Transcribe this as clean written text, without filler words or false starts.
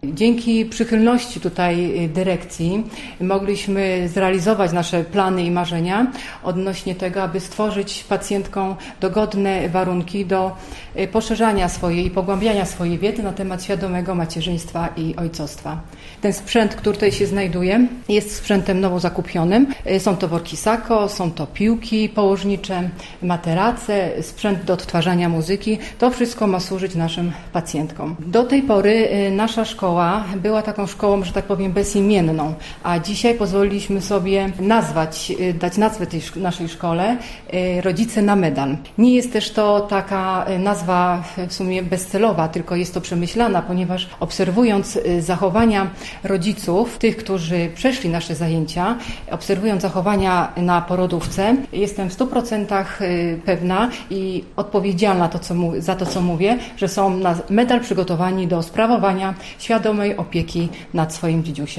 Dzięki przychylności tutaj dyrekcji mogliśmy zrealizować nasze plany i marzenia odnośnie tego, aby stworzyć pacjentkom dogodne warunki do poszerzania swojej i pogłębiania swojej wiedzy na temat świadomego macierzyństwa i ojcostwa. Ten sprzęt, który tutaj się znajduje, jest sprzętem nowo zakupionym. Są to worki Sako, są to piłki położnicze, materace, sprzęt do odtwarzania muzyki. To wszystko ma służyć naszym pacjentkom. Do tej pory nasza szkoła była taką szkołą, że tak powiem, bezimienną, a dzisiaj pozwoliliśmy sobie dać nazwę tej naszej szkole Rodzice na medal. Nie jest też to taka nazwa w sumie bezcelowa, tylko jest to przemyślana, ponieważ obserwując zachowania rodziców, tych, którzy przeszli nasze zajęcia, obserwując zachowania na porodówce, jestem w 100% pewna i odpowiedzialna za to, co mówię, że są na medal przygotowani do sprawowania świadomej opieki nad swoim dzidziusiem.